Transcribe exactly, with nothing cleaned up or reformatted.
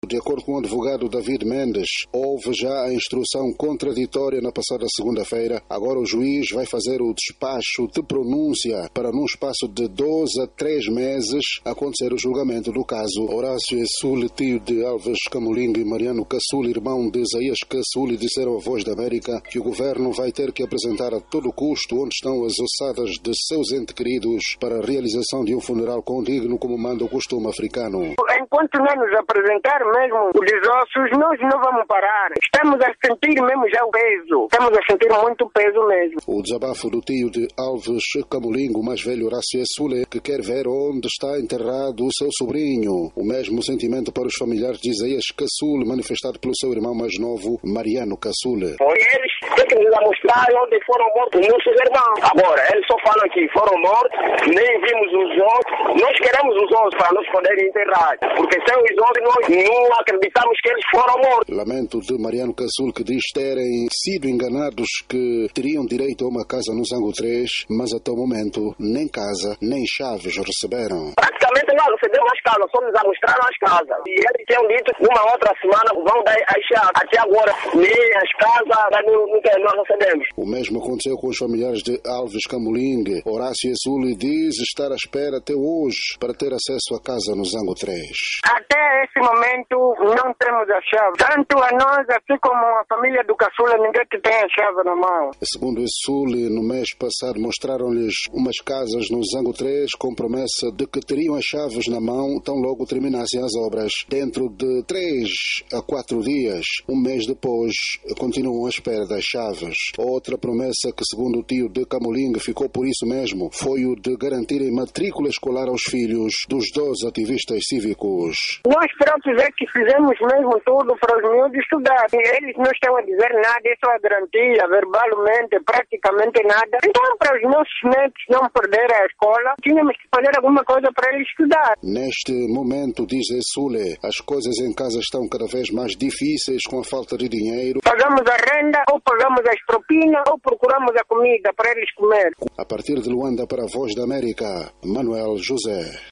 De acordo com o advogado David Mendes, houve já a instrução contraditória na passada segunda-feira. Agora o juiz vai fazer o despacho de pronúncia para, num espaço de doze a três meses, acontecer o julgamento do caso. Horácio Caçule, tio de Alves Camoling, e Mariano Caçule, irmão de Isaías Caçule, disseram à Voz da América que o governo vai ter que apresentar a todo custo onde estão as ossadas de seus entes queridos para a realização de um funeral condigno, como manda o costume africano. Enquanto não nos apresentar mesmo os desossos, nós não vamos parar. Estamos a sentir mesmo já o peso. Estamos a sentir muito peso mesmo. O desabafo do tio de Alves Camoling, o mais velho Horácio Caçule, que quer ver onde está enterrado o seu sobrinho. O mesmo sentimento para os familiares de Isaías Caçule, manifestado pelo seu irmão mais novo, Mariano Caçule. Foi eles que nos mostraram onde foram mortos nossos irmãos. Agora, eles só falam que foram mortos, nem vimos os ossos. Nós queremos os ossos para nos poderem enterrar, porque sem os ossos nós não acreditamos que eles foram mortos. Lamento de Mariano Caçule, que diz terem sido enganados que teriam direito a uma casa no Zango três, mas até o momento nem casa, nem chaves receberam. Praticamente nós recebemos as casas, só nos mostraram as casas. E eles tinham dito que uma outra semana vão dar as chaves. Até agora, nem as casas não, não, nós recebemos. O mesmo aconteceu com os familiares de Alves Camoling. Horácio Caçule diz estar à espera até hoje para ter acesso à casa no Zango três. Até esse momento não temos a chave. Tanto a nós, assim como a família do Caçula, ninguém que tem a chave na mão. Segundo Caçule, no mês passado mostraram-lhes umas casas no Zango três com promessa de que teriam as chaves na mão tão logo terminassem as obras. Dentro de três a quatro dias, um mês depois, continuam à espera das chaves. Outra promessa que, segundo o tio de Camoling, ficou por isso mesmo, foi o de garantirem matrícula escolar aos filhos dos dois ativistas cívicos. Nós próprios é que fizemos mesmo tudo para os miúdos estudar. E eles não estão a dizer nada, isso é a garantia, verbalmente, praticamente nada. Então, para os nossos netos não perderem a escola, tínhamos que fazer alguma coisa para eles estudar. Neste momento, diz Caçule, as coisas em casa estão cada vez mais difíceis com a falta de dinheiro. Pagamos a renda, ou pagamos as propinas, ou procuramos a comida para eles comer. A partir de Luanda, para a Voz da América, Manuel José.